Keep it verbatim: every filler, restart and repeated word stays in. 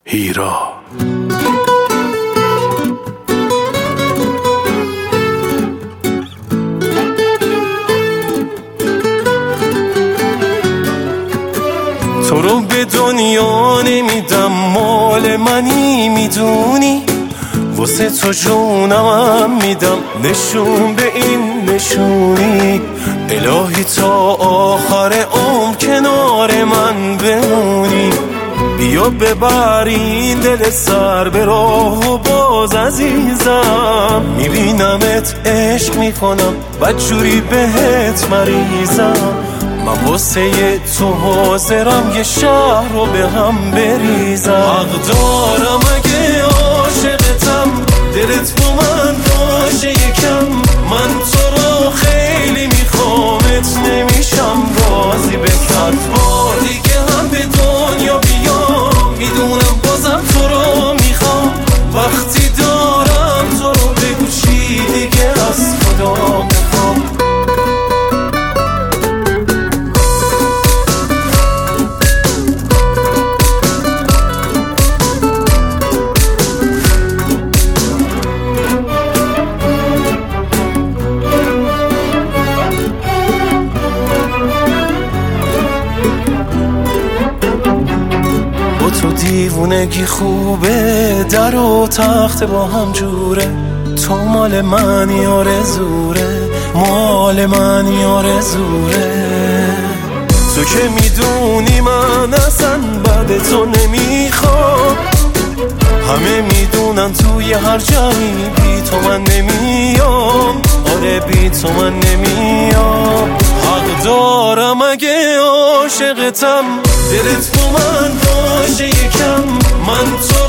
هیرا. تو رو به دنیا نمیدم، مال منی میدونی، واسه تو جونمم میدم، نشون به این نشونی. الهی تا آخر عمر کنار من بمونی، بیا ببر این دل سر به راه و باز عزیزم. میبینمت عشق میکنم، بدجوری بهت مریضم، من واسه تو حاضرم یه شهر رو به هم بریزم. حق دارم اگه عاشقتم، دلت با من باشه یکم، من تو رو خیلی میخوامت، نمیشم راضی بکرد با دیگه هم به دنیا بیام، میدونم بازم تو رو میخوام، وقتی دارم تو رو بگو چی دیگه از خدا بخوام. تو دیوونگی خوبه، در و تخت با هم جوره، تو مال من یار زوره، مال من یار زوره. تو که میدونی من اصلا بعد تو نمیخوام، همه میدونن توی هر جایی بی تو من نمیام، آره بی تو من نمیام. حق دارم اگه عاشقتم، دلت با من باشه یکم، من تو